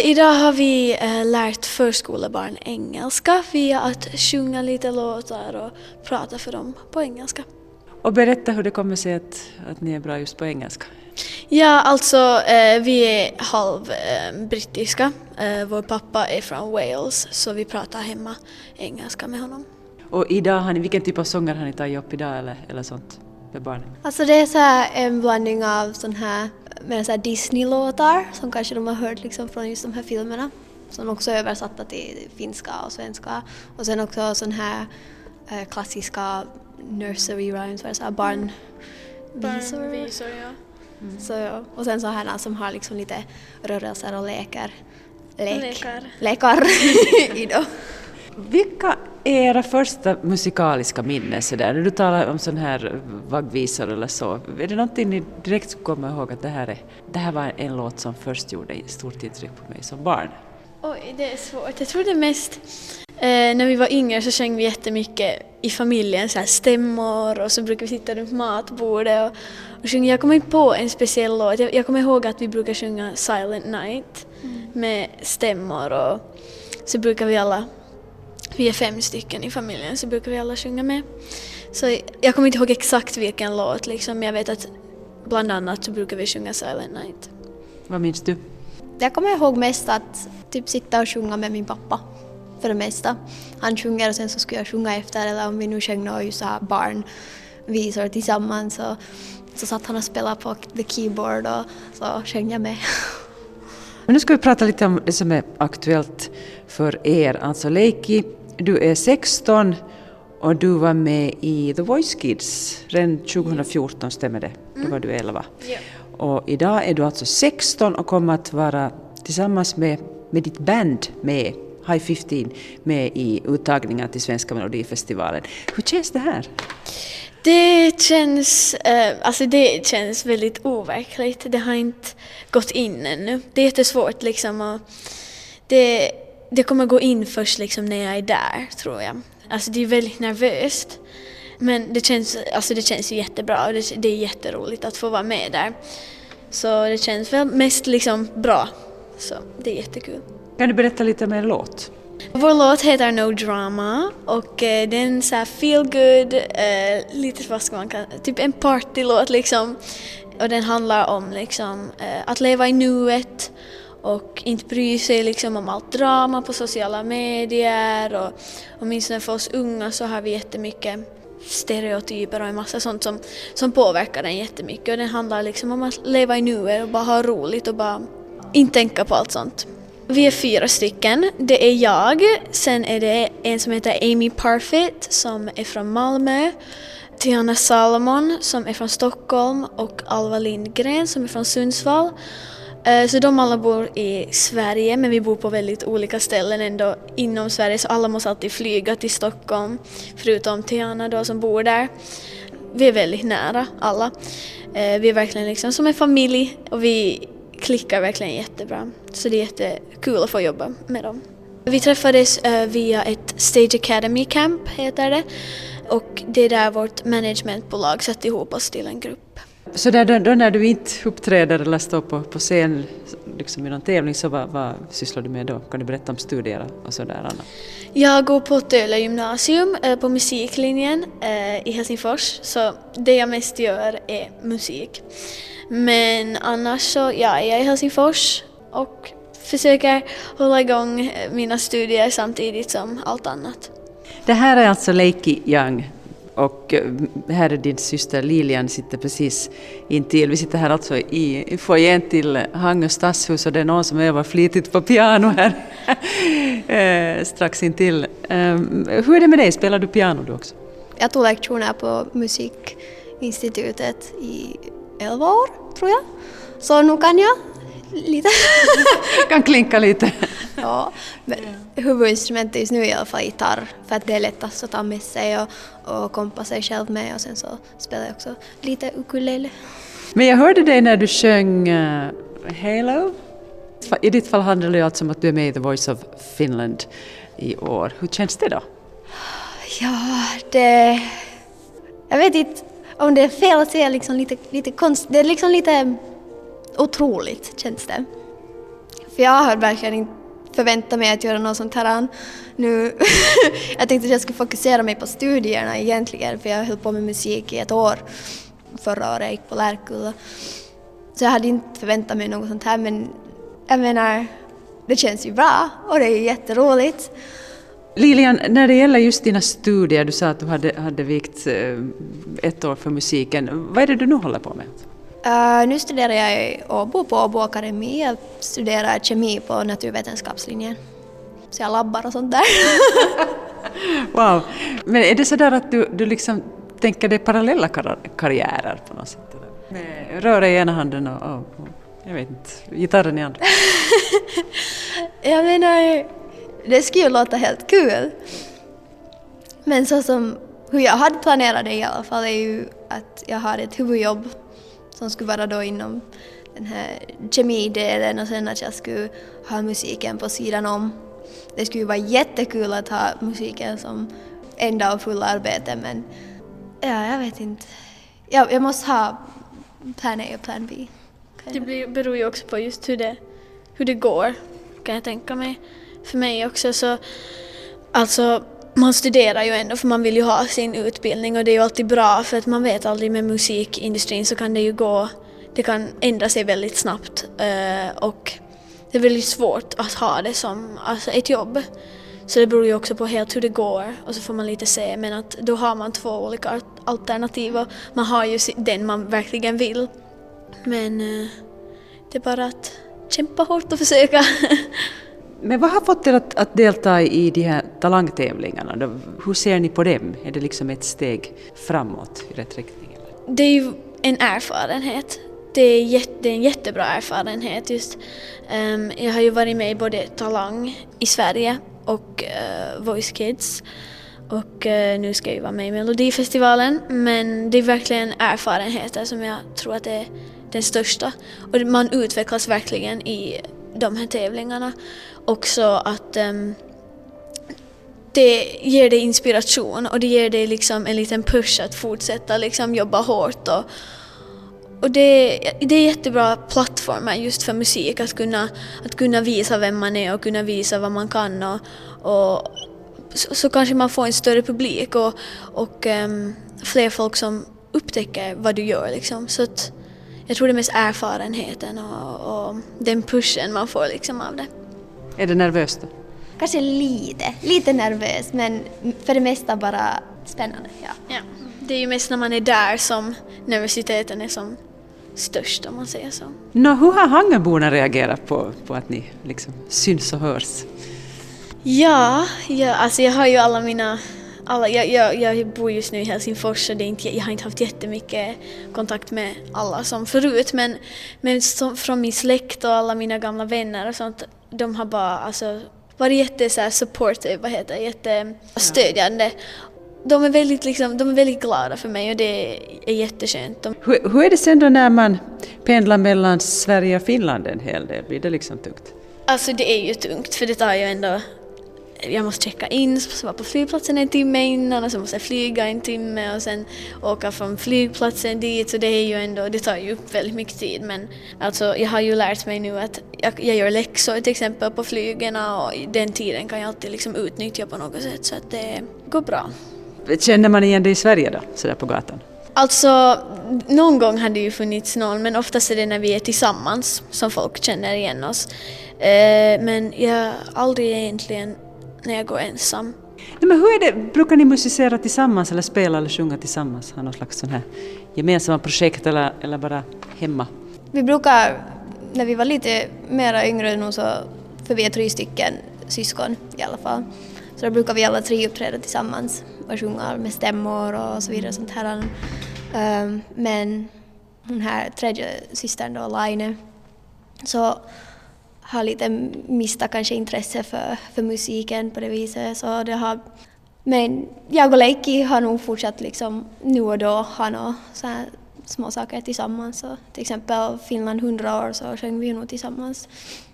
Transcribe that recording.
Idag har vi lärt förskolebarn engelska via att sjunga lite låtar och prata för dem på engelska. Och berätta hur det kommer sig att ni är bra just på engelska. Ja, alltså vi är halv brittiska. Vår pappa är från Wales så vi pratar hemma engelska med honom. Och idag har ni, vilken typ av sånger har ni tagit upp idag eller sånt med barnen? Alltså det är så här en blandning av sån här med så här Disney-låtar som kanske de har hört liksom från just de här filmerna. Som också är översatta till finska och svenska. Och sen också sån här klassiska nursery rhymes, så här barnvisor. Ja. Så, och sen så här som har liksom lite rörelser och lekar i dem. Vilka är era första musikaliska minnen så där? När du talar om sån här vaggvisor eller så, är det någonting ni direkt kommer ihåg att det här var en låt som först gjorde stort intryck på mig som barn? Oj, det är svårt. Jag tror det mest när vi var yngre så sjöng vi jättemycket i familjen, så här stämmor och så brukade vi sitta runt matbordet och sjunga. Jag kommer inte på en speciell låt. Jag kommer ihåg att vi brukar sjunga Silent Night med stämmor och så brukar vi är 5 stycken i familjen så brukar vi alla sjunga med. Så jag kommer inte ihåg exakt vilken låt liksom, men jag vet att bland annat så brukar vi sjunga Silent Night. Vad minns du? Jag kommer ihåg mest att typ sitta och sjunga med min pappa för det mesta. Han sjunger och sen så skulle jag sjunga efter, eller om vi nu sjöng några så här barnvisor tillsammans så satt han och spelade på the keyboard och så sjöng jag med. Men nu ska vi prata lite om det som är aktuellt för er. Alltså Leikki, du är 16 och du var med i The Voice Kids redan 2014, stämmer det? Då var du 11. Ja. Och idag är du alltså 16 och kommer att vara tillsammans med ditt band med High 15 med i uttagningen till Svenska Melodifestivalen. Hur känns det här? Det känns väldigt overkligt. Det har inte gått in ännu. Det är jättesvårt liksom. Och det kommer gå in först liksom när jag är där, tror jag. Alltså det är väldigt nervöst. Men det känns ju jättebra och det är jätteroligt att få vara med där. Så det känns väl mest liksom bra. Så det är jättekul. Kan du berätta lite om er låt? Vår låt heter No Drama och det är en så här feel good, lite vad ska man kalla, typ en partylåt liksom. Och den handlar om liksom att leva i nuet och inte bry sig liksom om allt drama på sociala medier och åtminstone för oss unga så har vi jättemycket stereotyper och en massa sånt som påverkar den jättemycket. Och den handlar liksom om att leva i nuet och bara ha roligt och bara inte tänka på allt sånt. Vi är 4 stycken. Det är jag, sen är det en som heter Amy Parfit som är från Malmö, Tiana Salomon som är från Stockholm och Alva Lindgren som är från Sundsvall. Så de alla bor i Sverige, men vi bor på väldigt olika ställen ändå inom Sverige, så alla måste alltid flyga till Stockholm, förutom Tiana då som bor där. Vi är väldigt nära alla. Vi är verkligen liksom som en familj och vi klickar verkligen jättebra. Så det är jättekul att få jobba med dem. Vi träffades via ett Stage Academy Camp heter det. Och det är där vårt managementbolag satt ihop oss till en grupp. Så då när du inte uppträder eller står på scen liksom i någon tävling, så vad sysslar du med då? Kan du berätta om studier och sådär, Anna? Jag går på Töle gymnasium på musiklinjen i Helsingfors. Så det jag mest gör är musik. Men annars så jag är i Helsingfors och försöker hålla igång mina studier samtidigt som allt annat. Det här är alltså Leikki Young och här är din syster Lilian, sitter precis intill. Vi sitter här alltså i foajén till Hangö stadshus och det är någon som övar flitigt på piano här strax intill. Hur är det med dig? Spelar du piano du också? Jag tog lektioner på Musikinstitutet i 11 år, tror jag. Så nu kan jag lite. Kan klinka lite. Ja, men huvudinstrumentet just nu är i alla fall gitarr, för att det är lättast att ta med sig och kompa sig själv med, och sen så spelar jag också lite ukulele. Men jag hörde dig när du sjöng Halo. I ditt fall handlar det alltså om att du är med i The Voice of Finland i år. Hur känns det då? Ja, jag vet inte om det är fel att säga liksom lite konstigt. Det är liksom lite otroligt, känns det. För jag har verkligen inte förväntat mig att göra något sånt här nu. Jag tänkte att jag skulle fokusera mig på studierna egentligen, för jag höll på med musik i ett år. Förra året gick på lärarkulla. Så jag hade inte förväntat mig något sånt här, men jag menar, det känns ju bra och det är jätteroligt. Lilian, när det gäller just dina studier, du sa att du hade vikt ett år för musiken. Vad är det du nu håller på med? Nu studerar jag i Åbo på Åbo Akademi. Jag studerar kemi på naturvetenskapslinjen. Så jag labbar och sånt där. Wow! Men är det så där att du liksom tänker dig parallella karriärer på något sätt? Med röra i ena handen och jag vet inte, gitarren i andra? Jag menar, det skulle ju låta helt kul. Men så som hur jag hade planerat det i alla fall är ju att jag har ett huvudjobb som skulle vara då inom den här kemidelen och sen att jag skulle ha musiken på sidan om. Det skulle ju vara jättekul att ha musiken som enda och fulla arbete, men ja, jag vet inte. Jag måste ha plan A och plan B. Det beror ju också på just hur det går, kan jag tänka mig. För mig också så, alltså man studerar ju ändå för man vill ju ha sin utbildning och det är ju alltid bra för att man vet aldrig med musikindustrin så kan det ju gå, det kan ändra sig väldigt snabbt och det är väldigt svårt att ha det som alltså ett jobb. Så det beror ju också på helt hur det går och så får man lite se, men att då har man två olika alternativ och man har ju den man verkligen vill. Men det är bara att kämpa hårt och försöka. Men vad har fått er att delta i de här talangtävlingarna? Hur ser ni på dem? Är det liksom ett steg framåt i rätt riktning? Det är ju en erfarenhet. Det är en jättebra erfarenhet just. Jag har ju varit med i både Talang i Sverige och Voice Kids. Och nu ska jag ju vara med i Melodifestivalen. Men det är verkligen erfarenheter som jag tror att är den största. Och man utvecklas verkligen i de här tävlingarna. Också att det ger dig inspiration och det ger dig liksom en liten push att fortsätta liksom jobba hårt. Och det är jättebra plattformar just för musik att kunna visa vem man är och kunna visa vad man kan. Och så kanske man får en större publik och fler folk som upptäcker vad du gör. Liksom. Så att jag tror det är mest erfarenheten och den pushen man får liksom av det. Är det nervöst då? Kanske lite nervös, men för det mesta bara spännande. Ja. Det är ju mest när man är där som nervositeten är som störst, om man säger så. Hur har Hangenborna reagerat på att ni liksom syns och hörs? Ja, alltså jag har ju jag bor just nu i Helsingfors och jag har inte haft jättemycket kontakt med alla som förut, men från min släkt och alla mina gamla vänner och sånt, de har bara varit jättestödjande. De är väldigt glada för mig och det är jätteskönt. Hur är det sen då när man pendlar mellan Sverige och Finland en hel del? Blir det liksom tungt? Alltså det är ju tungt för det tar ju ändå, jag måste checka in, så vara på flygplatsen en timme innan och så måste jag flyga en timme och sen åka från flygplatsen dit, så det är ju ändå, det tar ju upp väldigt mycket tid, men alltså jag har ju lärt mig nu att jag gör läxor till exempel på flygerna och den tiden kan jag alltid liksom utnyttja på något sätt så att det går bra. Känner man igen det i Sverige då, sådär på gatan? Alltså, någon gång hade det ju funnits någon, men oftast är det när vi är tillsammans som folk känner igen oss. Men jag aldrig egentligen när jag går ensam. Nej, men hur är det? Brukar ni musicera tillsammans eller spela eller sjunga tillsammans? Har någon slags sån här gemensamma projekt eller bara hemma? Vi brukar, när vi var lite mer yngre nu så, för vi är 3 stycken syskon i alla fall, så då brukar vi alla 3 uppträda tillsammans och sjunga med stämmor och så vidare sånt här. Men den här tredje systern då, Laine, så har lite mista kanske intresse för musiken på det viset. Så det har, men jag och Leikki har nog fortsatt liksom nu och då ha några så här små saker tillsammans. Så till exempel Finland 100 år så sjöng vi nog tillsammans.